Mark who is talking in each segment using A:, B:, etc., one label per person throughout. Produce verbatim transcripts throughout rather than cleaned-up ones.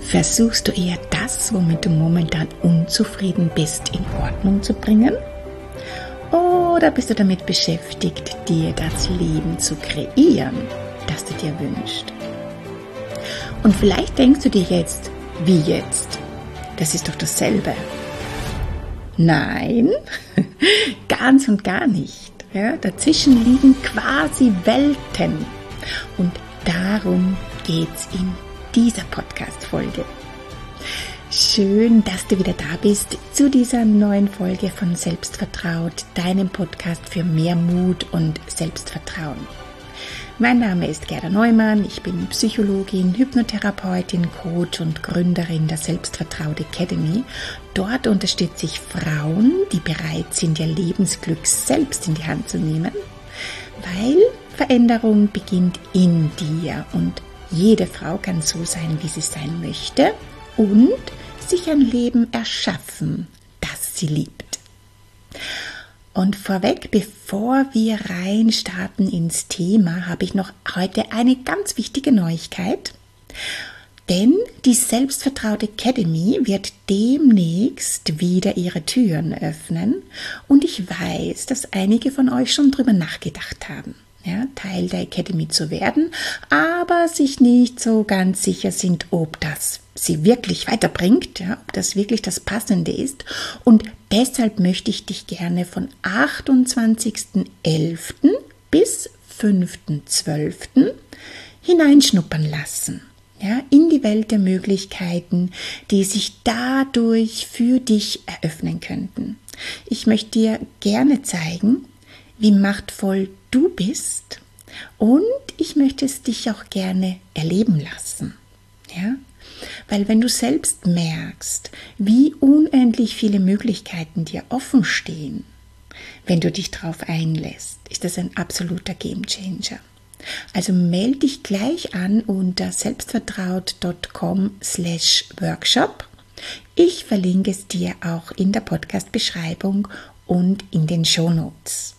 A: Versuchst du eher das, womit du momentan unzufrieden bist, in Ordnung zu bringen? Oder bist du damit beschäftigt, dir das Leben zu kreieren, das du dir wünschst? Und vielleicht denkst du dir jetzt, wie jetzt? Das ist doch dasselbe. Nein, ganz und gar nicht. Ja, dazwischen liegen quasi Welten. Und darum geht es in dieser Podcast-Folge. Schön, dass du wieder da bist zu dieser neuen Folge von Selbstvertraut, deinem Podcast für mehr Mut und Selbstvertrauen. Mein Name ist Gerda Neumann, ich bin Psychologin, Hypnotherapeutin, Coach und Gründerin der Selbstvertraut Academy. Dort unterstütze ich Frauen, die bereit sind, ihr Lebensglück selbst in die Hand zu nehmen, weil Veränderung beginnt in dir und jede Frau kann so sein, wie sie sein möchte und sich ein Leben erschaffen, das sie liebt. Und vorweg, bevor wir rein starten ins Thema, habe ich noch heute eine ganz wichtige Neuigkeit. Denn die Selbstvertraut Academy wird demnächst wieder ihre Türen öffnen. Und ich weiß, dass einige von euch schon drüber nachgedacht haben, ja, Teil der Academy zu werden, aber sich nicht so ganz sicher sind, ob das sie wirklich weiterbringt, ja, ob das wirklich das Passende ist. Und deshalb möchte ich dich gerne von achtundzwanzigsten elften bis fünften zwölften hineinschnuppern lassen, ja, in die Welt der Möglichkeiten, die sich dadurch für dich eröffnen könnten. Ich möchte dir gerne zeigen, wie machtvoll du bist, und ich möchte es dich auch gerne erleben lassen, ja? Weil wenn du selbst merkst, wie unendlich viele Möglichkeiten dir offen stehen, wenn du dich darauf einlässt, ist das ein absoluter Gamechanger. Also melde dich gleich an unter selbstvertraut punkt com slash workshop. Ich verlinke es dir auch in der Podcast-Beschreibung und in den Shownotes.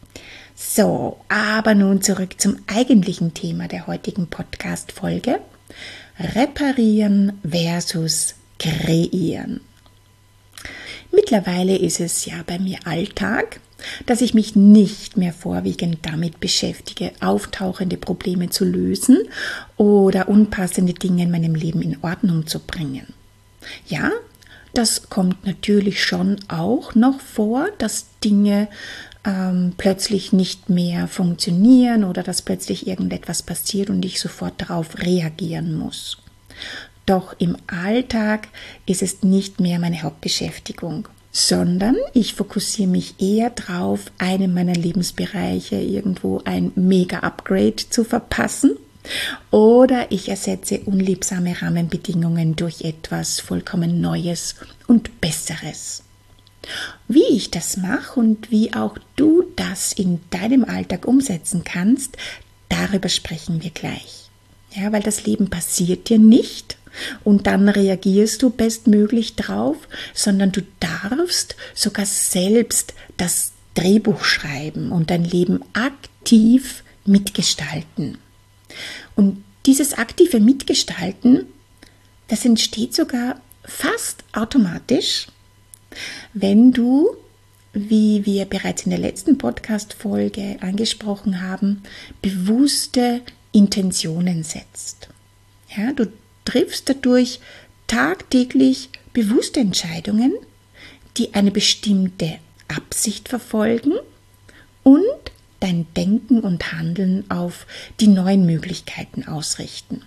A: So, aber nun zurück zum eigentlichen Thema der heutigen Podcast-Folge. Reparieren versus kreieren. Mittlerweile ist es ja bei mir Alltag, dass ich mich nicht mehr vorwiegend damit beschäftige, auftauchende Probleme zu lösen oder unpassende Dinge in meinem Leben in Ordnung zu bringen. Ja, das kommt natürlich schon auch noch vor, dass Dinge ähm, plötzlich nicht mehr funktionieren oder dass plötzlich irgendetwas passiert und ich sofort darauf reagieren muss. Doch im Alltag ist es nicht mehr meine Hauptbeschäftigung, sondern ich fokussiere mich eher darauf, einem meiner Lebensbereiche irgendwo ein Mega-Upgrade zu verpassen, oder ich ersetze unliebsame Rahmenbedingungen durch etwas vollkommen Neues und Besseres. Wie ich das mache und wie auch du das in deinem Alltag umsetzen kannst, darüber sprechen wir gleich. Ja, weil das Leben passiert dir nicht und dann reagierst du bestmöglich drauf, sondern du darfst sogar selbst das Drehbuch schreiben und dein Leben aktiv mitgestalten. Und dieses aktive Mitgestalten, das entsteht sogar fast automatisch, wenn du, wie wir bereits in der letzten Podcast-Folge angesprochen haben, bewusste Intentionen setzt. Ja, du triffst dadurch tagtäglich bewusste Entscheidungen, die eine bestimmte Absicht verfolgen und dein Denken und Handeln auf die neuen Möglichkeiten ausrichten.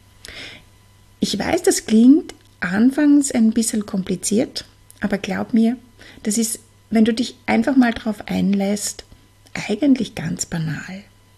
A: Ich weiß, das klingt anfangs ein bisschen kompliziert, aber glaub mir, das ist, wenn du dich einfach mal darauf einlässt, eigentlich ganz banal.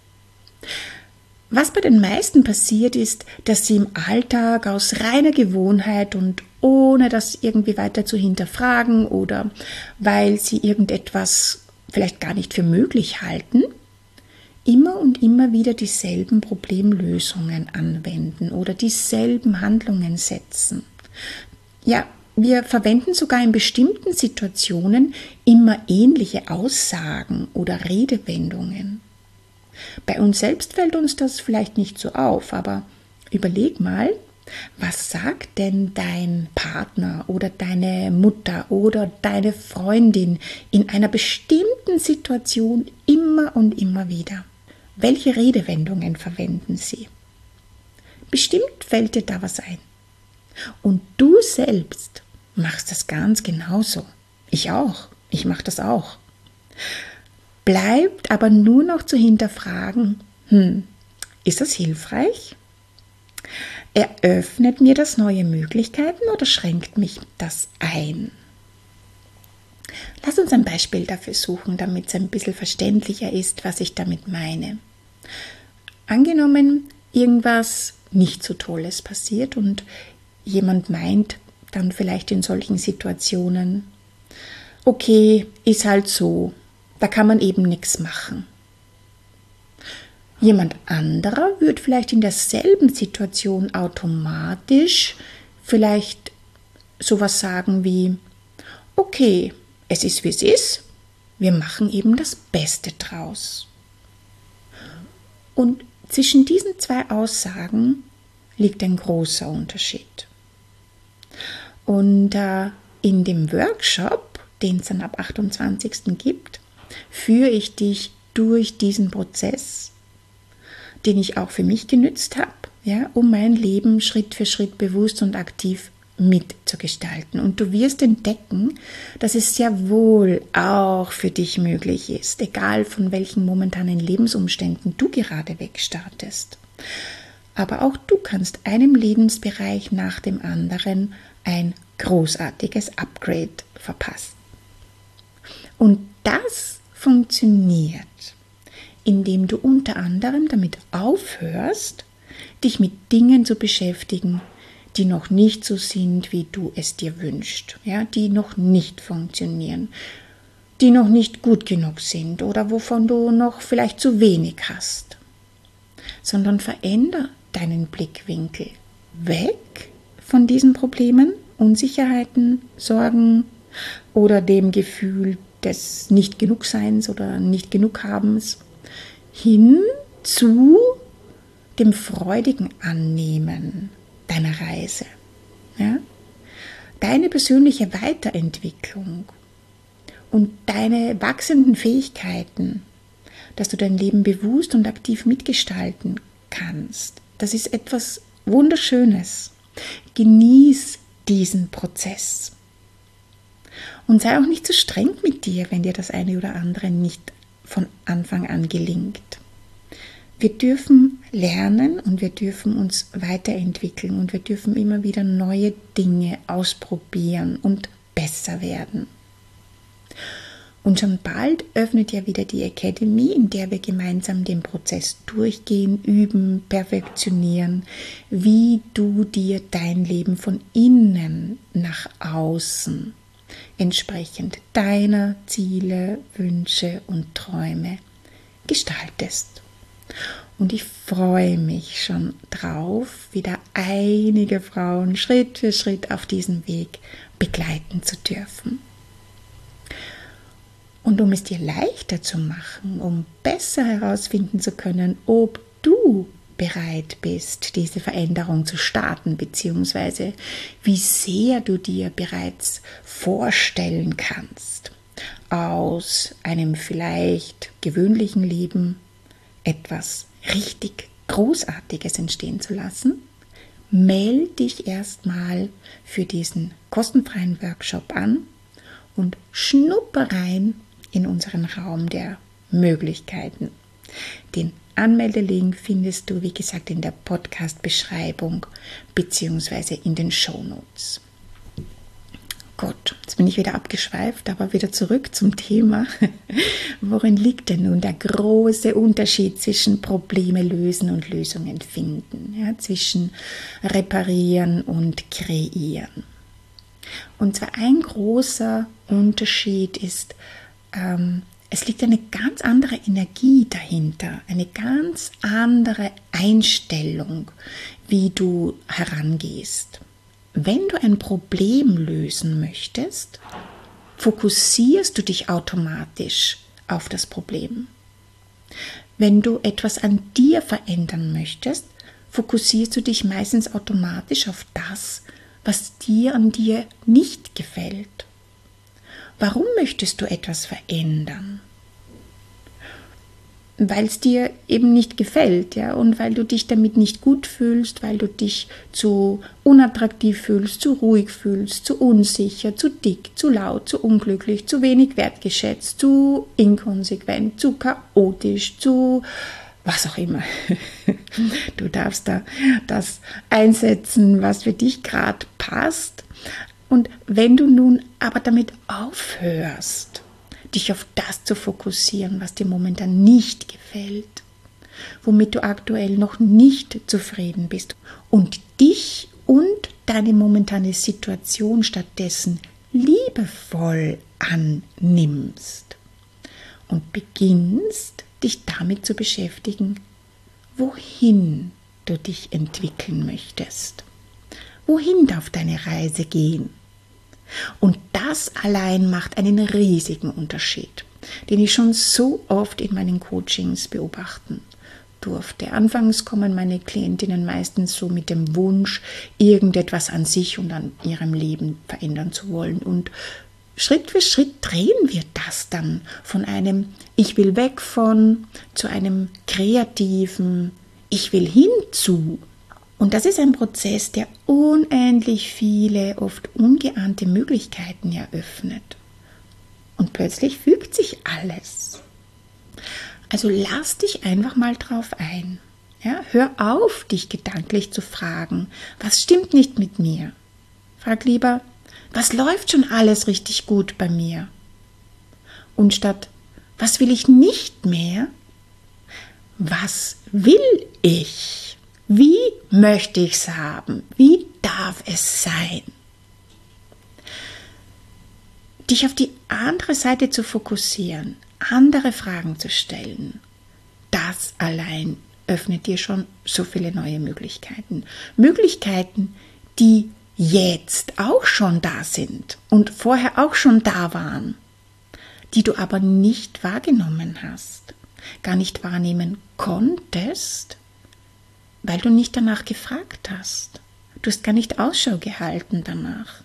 A: Was bei den meisten passiert ist, dass sie im Alltag aus reiner Gewohnheit und ohne das irgendwie weiter zu hinterfragen oder weil sie irgendetwas vielleicht gar nicht für möglich halten, immer und immer wieder dieselben Problemlösungen anwenden oder dieselben Handlungen setzen. Ja, wir verwenden sogar in bestimmten Situationen immer ähnliche Aussagen oder Redewendungen. Bei uns selbst fällt uns das vielleicht nicht so auf, aber überleg mal, Was sagt denn dein Partner oder deine Mutter oder deine Freundin in einer bestimmten Situation immer und immer wieder? Welche Redewendungen verwenden sie? Bestimmt fällt dir da was ein. Und du selbst machst das ganz genauso. Ich auch. Ich mache das auch. Bleibt aber nur noch zu hinterfragen, hm, ist das hilfreich? Eröffnet mir das neue Möglichkeiten oder schränkt mich das ein? Lass uns ein Beispiel dafür suchen, damit es ein bisschen verständlicher ist, was ich damit meine. Angenommen, irgendwas nicht so Tolles passiert und jemand meint dann vielleicht in solchen Situationen, okay, ist halt so, da kann man eben nichts machen. Jemand anderer wird vielleicht in derselben Situation automatisch vielleicht sowas sagen wie, okay, es ist wie es ist, wir machen eben das Beste draus. Und zwischen diesen zwei Aussagen liegt ein großer Unterschied. Und äh, in dem Workshop, den es dann ab achtundzwanzigsten gibt, führe ich dich durch diesen Prozess, den ich auch für mich genützt habe, ja, um mein Leben Schritt für Schritt bewusst und aktiv mitzugestalten. Und du wirst entdecken, dass es sehr wohl auch für dich möglich ist, egal von welchen momentanen Lebensumständen du gerade wegstartest. Aber auch du kannst einem Lebensbereich nach dem anderen ein großartiges Upgrade verpassen. Und das funktioniert, indem du unter anderem damit aufhörst, dich mit Dingen zu beschäftigen, die noch nicht so sind, wie du es dir wünschst, ja, die noch nicht funktionieren, die noch nicht gut genug sind oder wovon du noch vielleicht zu wenig hast, sondern veränder deinen Blickwinkel weg von diesen Problemen, Unsicherheiten, Sorgen oder dem Gefühl des Nicht-Genug-Seins oder Nicht-Genug-Habens hin zu dem freudigen Annehmen deiner Reise. Ja? Deine persönliche Weiterentwicklung und deine wachsenden Fähigkeiten, dass du dein Leben bewusst und aktiv mitgestalten kannst, das ist etwas Wunderschönes. Genieß diesen Prozess. Und sei auch nicht zu streng mit dir, wenn dir das eine oder andere nicht von Anfang an gelingt. Wir dürfen lernen und wir dürfen uns weiterentwickeln und wir dürfen immer wieder neue Dinge ausprobieren und besser werden. Und schon bald öffnet ja wieder die Academy, in der wir gemeinsam den Prozess durchgehen, üben, perfektionieren, wie du dir dein Leben von innen nach außen entsprechend deiner Ziele, Wünsche und Träume gestaltest. Und ich freue mich schon drauf, wieder einige Frauen Schritt für Schritt auf diesem Weg begleiten zu dürfen. Und um es dir leichter zu machen, um besser herausfinden zu können, ob du bereit bist, diese Veränderung zu starten, beziehungsweise wie sehr du dir bereits vorstellen kannst, aus einem vielleicht gewöhnlichen Leben etwas richtig Großartiges entstehen zu lassen, melde dich erstmal für diesen kostenfreien Workshop an und schnuppe rein in unseren Raum der Möglichkeiten. Den Anmeldelink findest du, wie gesagt, in der Podcast-Beschreibung bzw. in den Shownotes. Gut, jetzt bin ich wieder abgeschweift, aber wieder zurück zum Thema. Worin liegt denn nun der große Unterschied zwischen Probleme lösen und Lösungen finden, ja, zwischen reparieren und kreieren? Und zwar ein großer Unterschied ist, ähm, es liegt eine ganz andere Energie dahinter, eine ganz andere Einstellung, wie du herangehst. Wenn du ein Problem lösen möchtest, fokussierst du dich automatisch auf das Problem. Wenn du etwas an dir verändern möchtest, fokussierst du dich meistens automatisch auf das, was dir an dir nicht gefällt. Warum möchtest du etwas verändern? Weil es dir eben nicht gefällt, ja, und weil du dich damit nicht gut fühlst, weil du dich zu unattraktiv fühlst, zu ruhig fühlst, zu unsicher, zu dick, zu laut, zu unglücklich, zu wenig wertgeschätzt, zu inkonsequent, zu chaotisch, zu was auch immer. Du darfst da das einsetzen, was für dich gerade passt. Und wenn du nun aber damit aufhörst, dich auf das zu fokussieren, was dir momentan nicht gefällt, womit du aktuell noch nicht zufrieden bist und dich und deine momentane Situation stattdessen liebevoll annimmst und beginnst, dich damit zu beschäftigen, wohin du dich entwickeln möchtest. Wohin darf deine Reise gehen? Und das allein macht einen riesigen Unterschied, den ich schon so oft in meinen Coachings beobachten durfte. Anfangs kommen meine Klientinnen meistens so mit dem Wunsch, irgendetwas an sich und an ihrem Leben verändern zu wollen. Und Schritt für Schritt drehen wir das dann von einem Ich will weg von zu einem kreativen Ich will hinzu. Und das ist ein Prozess, der unendlich viele, oft ungeahnte Möglichkeiten eröffnet. Und plötzlich fügt sich alles. Also lass dich einfach mal drauf ein. Ja, hör auf, dich gedanklich zu fragen, was stimmt nicht mit mir? Frag lieber, was läuft schon alles richtig gut bei mir? Und statt, was will ich nicht mehr? Was will ich? Wie möchte ich es haben? Wie darf es sein? Dich auf die andere Seite zu fokussieren, andere Fragen zu stellen, das allein öffnet dir schon so viele neue Möglichkeiten. Möglichkeiten, die jetzt auch schon da sind und vorher auch schon da waren, die du aber nicht wahrgenommen hast, gar nicht wahrnehmen konntest, weil du nicht danach gefragt hast. Du hast gar nicht Ausschau gehalten danach.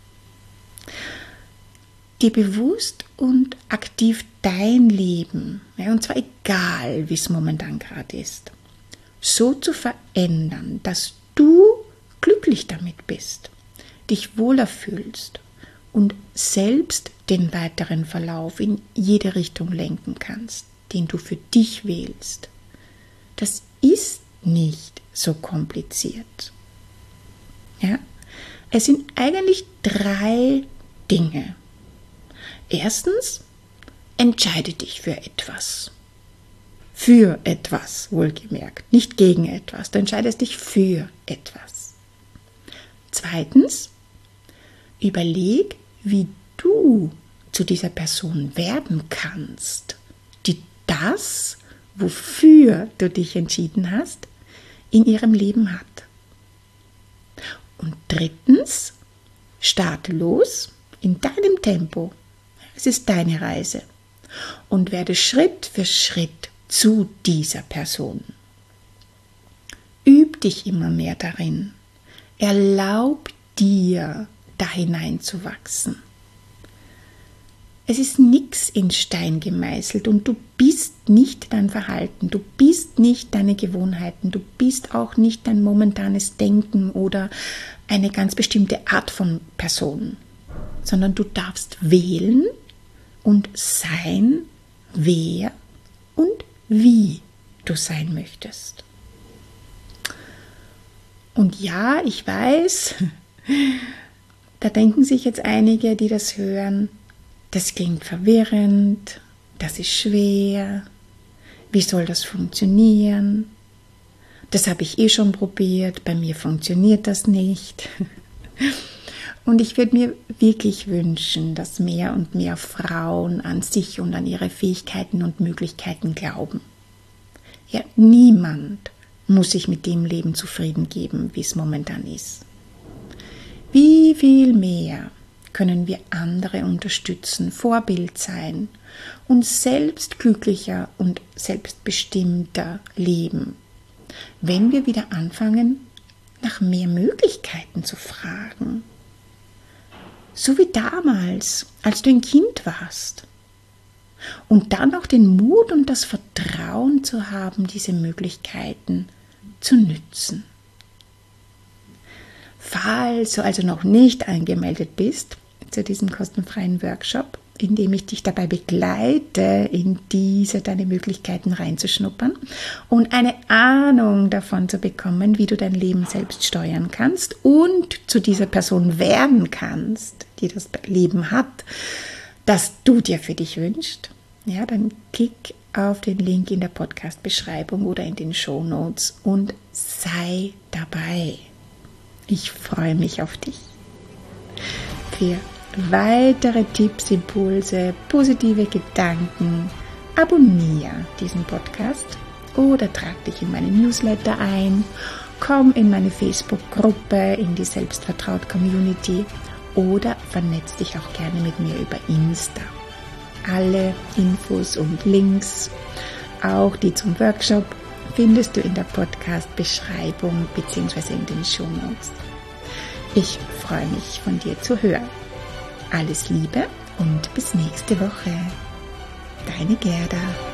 A: Dir bewusst und aktiv dein Leben, ja, und zwar egal, wie es momentan gerade ist, so zu verändern, dass du glücklich damit bist, dich wohler fühlst und selbst den weiteren Verlauf in jede Richtung lenken kannst, den du für dich wählst. Das ist nicht so kompliziert. Ja? Es sind eigentlich drei Dinge. Erstens, entscheide dich für etwas. Für etwas, wohlgemerkt, nicht gegen etwas. Du entscheidest dich für etwas. Zweitens, überleg, wie du zu dieser Person werden kannst, die das, wofür du dich entschieden hast, in ihrem Leben hat. Und drittens, starte los in deinem Tempo. Es ist deine Reise. Und werde Schritt für Schritt zu dieser Person. Üb dich immer mehr darin. Erlaub dir, da hineinzuwachsen. Es ist nichts in Stein gemeißelt und du bist nicht dein Verhalten, du bist nicht deine Gewohnheiten, du bist auch nicht dein momentanes Denken oder eine ganz bestimmte Art von Person, sondern du darfst wählen und sein, wer und wie du sein möchtest. Und ja, ich weiß, da denken sich jetzt einige, die das hören, das klingt verwirrend, das ist schwer, wie soll das funktionieren? Das habe ich eh schon probiert, bei mir funktioniert das nicht. Und ich würde mir wirklich wünschen, dass mehr und mehr Frauen an sich und an ihre Fähigkeiten und Möglichkeiten glauben. Ja, niemand muss sich mit dem Leben zufrieden geben, wie es momentan ist. Wie viel mehr können wir andere unterstützen, Vorbild sein und selbst glücklicher und selbstbestimmter leben. wenn wir wieder anfangen, nach mehr Möglichkeiten zu fragen. So wie damals, als du ein Kind warst. Und dann auch den Mut und das Vertrauen zu haben, diese Möglichkeiten zu nützen. Falls du also noch nicht angemeldet bist zu diesem kostenfreien Workshop, in dem ich dich dabei begleite, in diese deine Möglichkeiten reinzuschnuppern und eine Ahnung davon zu bekommen, wie du dein Leben selbst steuern kannst und zu dieser Person werden kannst, die das Leben hat, das du dir für dich wünschst, ja, dann klick auf den Link in der Podcast-Beschreibung oder in den Shownotes und sei dabei. Ich freue mich auf dich. Für weitere Tipps, Impulse, positive Gedanken, abonniere diesen Podcast oder trag dich in meine Newsletter ein, komm in meine Facebook-Gruppe, in die Selbstvertraut-Community oder vernetz dich auch gerne mit mir über Insta. Alle Infos und Links, auch die zum Workshop, findest du in der Podcast-Beschreibung bzw. in den Shownotes. Ich freue mich, von dir zu hören. Alles Liebe und bis nächste Woche. Deine Gerda.